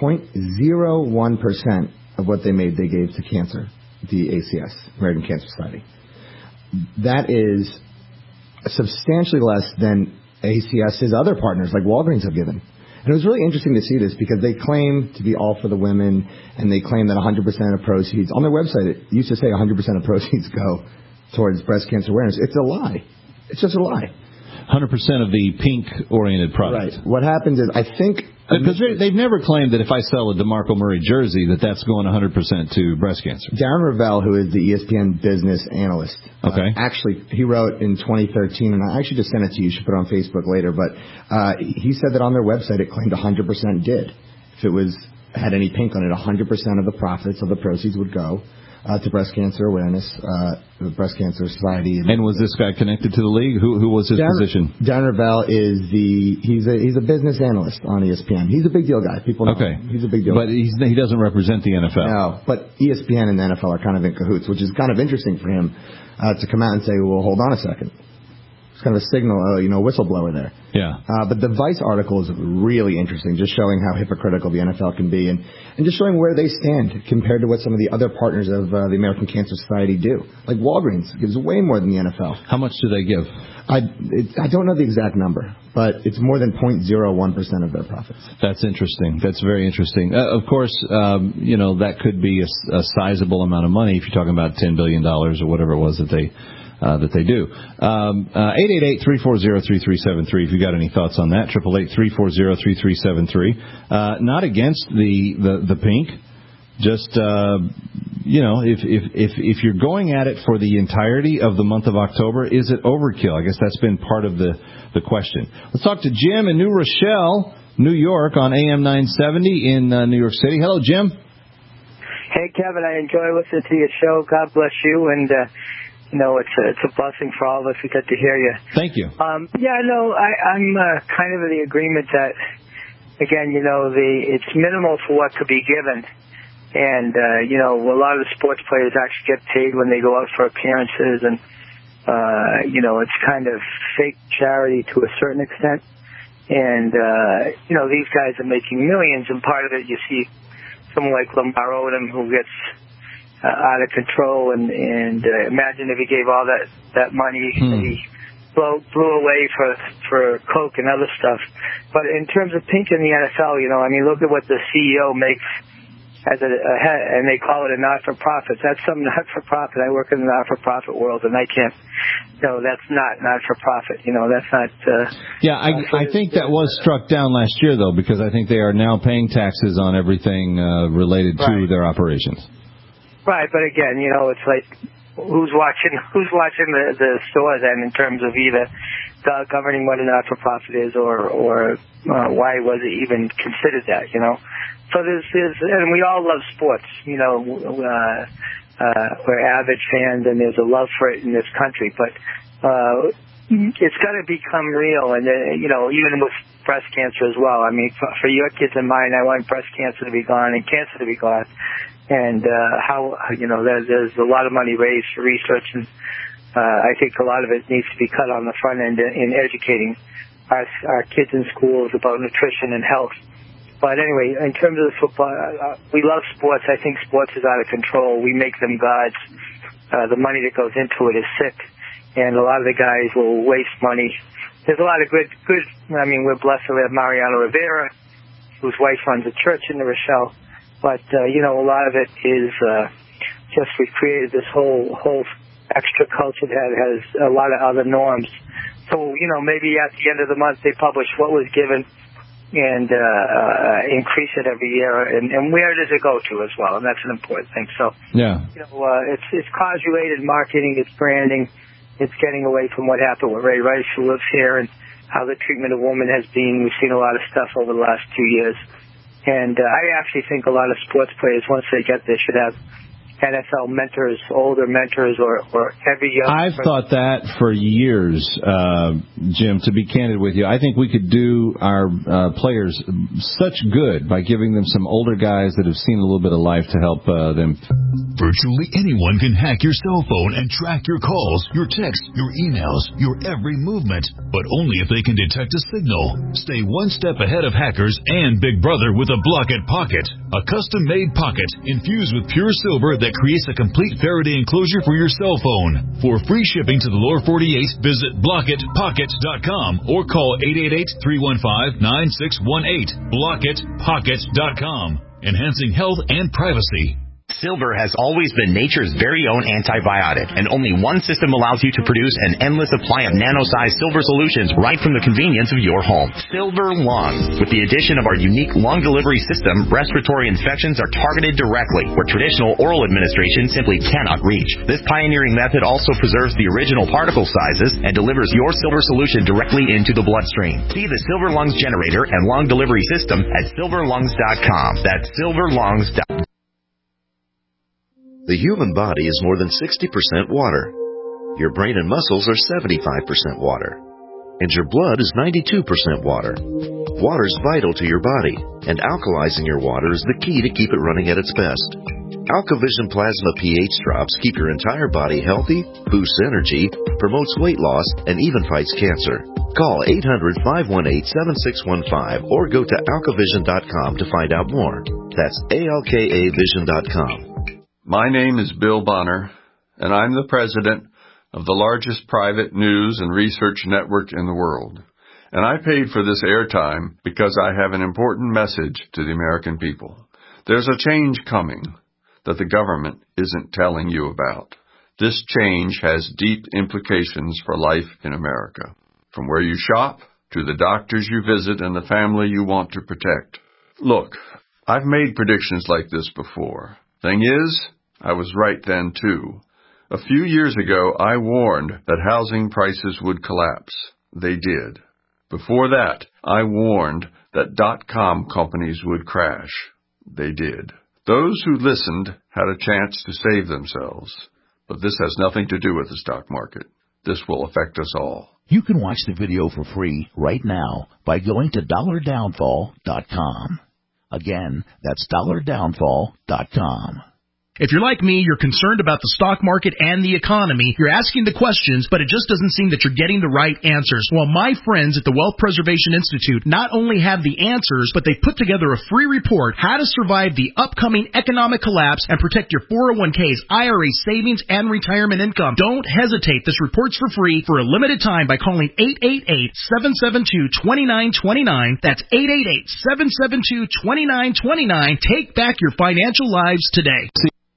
of what they made they gave to cancer, the ACS, American Cancer Society. That is substantially less than ACS's other partners like Walgreens have given. And it was really interesting to see this because they claim to be all for the women, and they claim that 100% of proceeds, on their website it used to say 100% of proceeds go towards breast cancer awareness. It's a lie. It's just a lie. 100% of the pink-oriented product. Right. What happens is, I think... Because they've never claimed that if I sell a DeMarco Murray jersey, that's going 100% to breast cancer. Darren Ravel, who is the ESPN business analyst, actually, he wrote in 2013, and I actually just sent it to you. You should put it on Facebook later, but he said that on their website it claimed 100% did. If it had any pink on it, 100% of the profits of the proceeds would go to breast cancer awareness, the Breast Cancer Society. And was this guy connected to the league? Who was his position? Darren Ravel is he's a business analyst on ESPN. He's a big deal guy. People know him. He's a big deal. But he doesn't represent the NFL. No, but ESPN and the NFL are kind of in cahoots, which is kind of interesting for him to come out and say, well, hold on a second. It's kind of a signal, whistleblower there. Yeah. But the Vice article is really interesting, just showing how hypocritical the NFL can be, and just showing where they stand compared to what some of the other partners of the American Cancer Society do. Like Walgreens gives way more than the NFL. How much do they give? I don't know the exact number, but it's more than 0.01% of their profits. That's interesting. That's very interesting. Of course, that could be a sizable amount of money if you're talking about $10 billion or whatever it was that they do. 888-340-3373 if you got any thoughts on that. 888-340-3373. Not against the pink. Just, if you're going at it for the entirety of the month of October, is it overkill? I guess that's been part of the question. Let's talk to Jim in New Rochelle, New York on AM 970 in New York City. Hello, Jim. Hey, Kevin. I enjoy listening to your show. God bless you. And, it's a blessing for all of us. We get to hear you. Thank you. I'm kind of in the agreement that, again, it's minimal for what could be given. And, a lot of the sports players actually get paid when they go out for appearances. And, it's kind of fake charity to a certain extent. And, these guys are making millions. And part of it, you see someone like Lamar Odom who gets out of control, and imagine if he gave all that money, maybe blew away for Coke and other stuff. But in terms of pinching the NFL, I mean, look at what the CEO makes as and they call it a not-for-profit. That's some not-for-profit. I work in the not-for-profit world, and I can't. That's not for-profit. That's not. I think that was struck down last year, though, because I think they are now paying taxes on everything related to their operations. Right, but again, it's like who's watching the store then in terms of either governing what a not-for-profit is or why was it even considered that? So there's and we all love sports. We're avid fans, and there's a love for it in this country. But it's got to become real, and even with breast cancer as well. I mean, for your kids and mine, I want breast cancer to be gone and cancer to be gone. And there's a lot of money raised for research, and I think a lot of it needs to be cut on the front end in educating our kids in schools about nutrition and health. But anyway, in terms of the football, we love sports. I think sports is out of control. We make them gods. The money that goes into it is sick, and a lot of the guys will waste money. There's a lot of good. I mean, we're blessed to have Mariano Rivera, whose wife runs a church in New Rochelle. But a lot of it is just we've created this whole extra culture that has a lot of other norms. So maybe at the end of the month they publish what was given and increase it every year, and where does it go to as well, and that's an important thing. So, it's cause-related marketing, it's branding, it's getting away from what happened with Ray Rice, who lives here, and how the treatment of women has been. We've seen a lot of stuff over the last 2 years, and I actually think a lot of sports players, once they get there, should have NFL mentors, older mentors, or every young I've thought that for years, Jim, to be candid with you. I think we could do our players such good by giving them some older guys that have seen a little bit of life to help them. Virtually anyone can hack your cell phone and track your calls, your texts, your emails, your every movement, but only if they can detect a signal. Stay one step ahead of hackers and Big Brother with a Blockit Pocket, a custom-made pocket infused with pure silver that creates a complete Faraday enclosure for your cell phone. For free shipping to the lower 48, visit BlockitPocket.com or call 888-315-9618. BlockitPocket.com, enhancing health and privacy. Silver has always been nature's very own antibiotic, and only one system allows you to produce an endless supply of nano-sized silver solutions right from the convenience of your home. Silver Lungs. With the addition of our unique lung delivery system, respiratory infections are targeted directly, where traditional oral administration simply cannot reach. This pioneering method also preserves the original particle sizes and delivers your silver solution directly into the bloodstream. See the Silver Lungs generator and lung delivery system at silverlungs.com. That's silverlungs.com. The human body is more than 60% water. Your brain and muscles are 75% water. And your blood is 92% water. Water is vital to your body, and alkalizing your water is the key to keep it running at its best. AlkaVision Plasma pH drops keep your entire body healthy, boosts energy, promotes weight loss, and even fights cancer. Call 800-518-7615 or go to alkavision.com to find out more. That's ALKAvision.com. My name is Bill Bonner, and I'm the president of the largest private news and research network in the world. And I paid for this airtime because I have an important message to the American people. There's a change coming that the government isn't telling you about. This change has deep implications for life in America, from where you shop to the doctors you visit and the family you want to protect. Look, I've made predictions like this before. Thing is, I was right then, too. A few years ago, I warned that housing prices would collapse. They did. Before that, I warned that .com companies would crash. They did. Those who listened had a chance to save themselves. But this has nothing to do with the stock market. This will affect us all. You can watch the video for free right now by going to DollarDownfall.com. Again, that's DollarDownfall.com. If you're like me, you're concerned about the stock market and the economy. You're asking the questions, but it just doesn't seem that you're getting the right answers. Well, my friends at the Wealth Preservation Institute not only have the answers, but they put together a free report, How to Survive the Upcoming Economic Collapse and Protect Your 401ks, IRA savings, and retirement income. Don't hesitate. This report's for free for a limited time by calling 888-772-2929. That's 888-772-2929. Take back your financial lives today.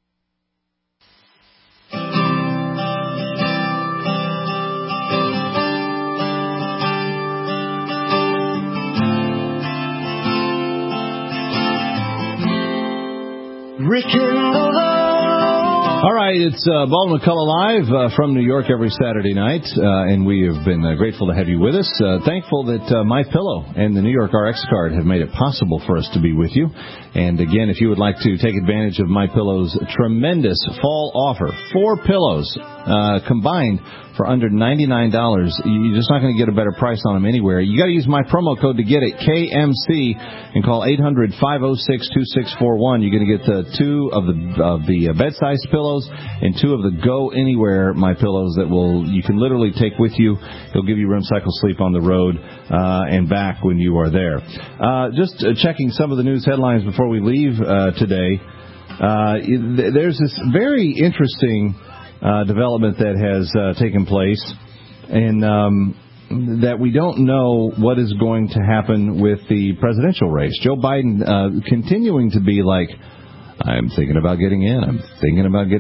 All right, it's Baldwin McCullough Live from New York every Saturday night, and we have been grateful to have you with us. Thankful that MyPillow and the New York RX card have made it possible for us to be with you. And again, if you would like to take advantage of MyPillow's tremendous fall offer, 4 pillows combined for under $99, you're just not going to get a better price on them anywhere. You got to use my promo code to get it, KMC, and call 800-506-2641. You're going to get 2 of the bed-sized pillows and 2 of the Go Anywhere MyPillows that you can literally take with you. They'll give you room cycle sleep on the road and back when you are there. Just checking some of the news headlines before we leave today. There's this very interesting development that has taken place, and that we don't know what is going to happen with the presidential race. Joe Biden continuing to be like, I'm thinking about getting in, and he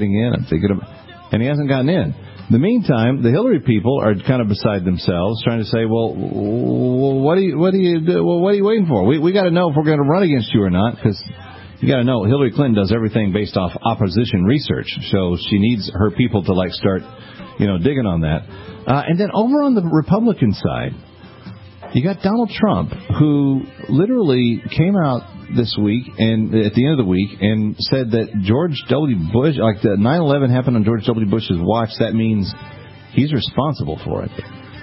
hasn't gotten in. In the meantime, the Hillary people are kind of beside themselves, trying to say, well, what are you waiting for? We got to know if we're going to run against you or not, because you got to know Hillary Clinton does everything based off opposition research, so she needs her people to start, digging on that. And then over on the Republican side, you got Donald Trump, who literally came out this week and at the end of the week and said that George W. Bush, like the 9/11 happened on George W. Bush's watch, that means he's responsible for it.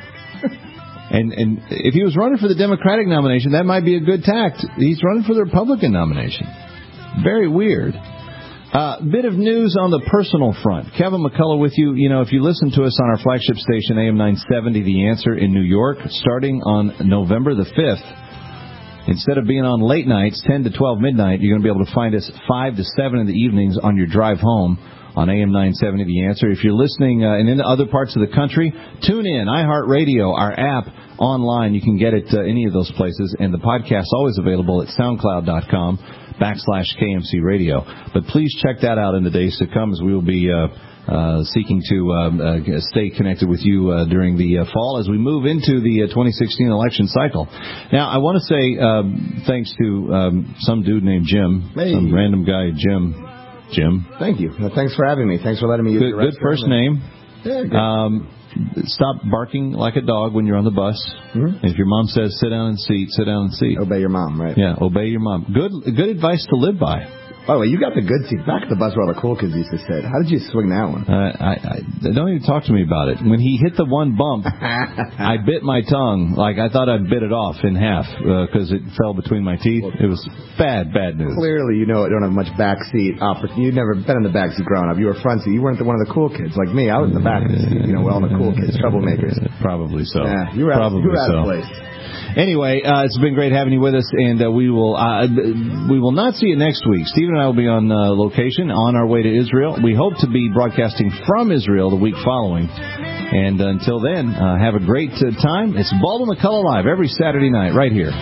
And if he was running for the Democratic nomination, that might be a good tact. He's running for the Republican nomination. Very weird. Bit of news on the personal front. Kevin McCullough with you. If you listen to us on our flagship station, AM 970, The Answer in New York, starting on November the 5th, instead of being on late nights, 10 to 12 midnight, you're going to be able to find us 5 to 7 in the evenings on your drive home on AM 970, The Answer. If you're listening and in other parts of the country, tune in, iHeartRadio, our app, online. You can get it any of those places. And the podcast always available at SoundCloud.com/KMC Radio. But please check that out in the days to come, as we will be seeking to stay connected with you during the fall as we move into the 2016 election cycle. Now, I want to say thanks to some dude named Jim, some random guy, Jim. Thank you. Thanks for having me. Thanks for letting me use your good first name. Yeah, good. Stop barking like a dog when you're on the bus. Mm-hmm. If your mom says sit down and seat, sit down and seat. Obey your mom, right? Yeah, obey your mom. Good advice to live by. By the way, you got the good seat. Back at the bus where all the cool kids used to sit. How did you swing that one? I don't even talk to me about it. When he hit the one bump, I bit my tongue. Like I thought I'd bit it off in half because it fell between my teeth. It was bad news. Clearly, you don't have much back seat opportunity. You've never been in the back seat growing up. You were front seat. You weren't one of the cool kids like me. I was in the back seat. All the cool kids, troublemakers. Probably so. Yeah, you were out of place. Anyway, it's been great having you with us, and we will not see you next week. Stephen and I will be on location on our way to Israel. We hope to be broadcasting from Israel the week following. And until then, have a great time. It's Baldwin McCullough Live every Saturday night right here.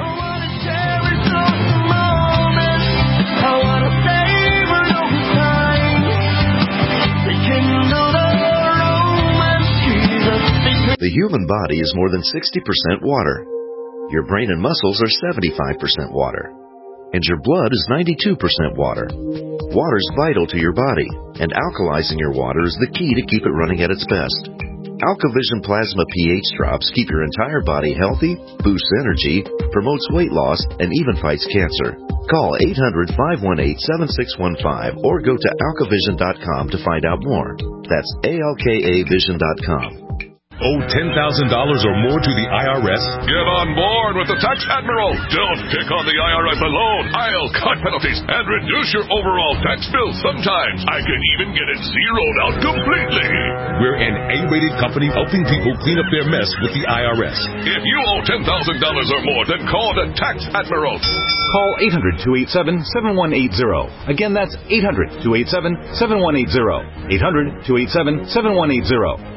The human body is more than 60% water. Your brain and muscles are 75% water. And your blood is 92% water. Water is vital to your body, and alkalizing your water is the key to keep it running at its best. AlkaVision Plasma pH drops keep your entire body healthy, boosts energy, promotes weight loss, and even fights cancer. Call 800-518-7615 or go to alkavision.com to find out more. That's ALKAvision.com. Owe $10,000 or more to the IRS? Get on board with the Tax Admiral. Don't pick on the IRS alone. I'll cut penalties and reduce your overall tax bill. Sometimes I can even get it zeroed out completely. We're an A-rated company helping people clean up their mess with the IRS. If you owe $10,000 or more, then call the Tax Admiral. Call 800-287-7180. Again, that's 800-287-7180. 800-287-7180.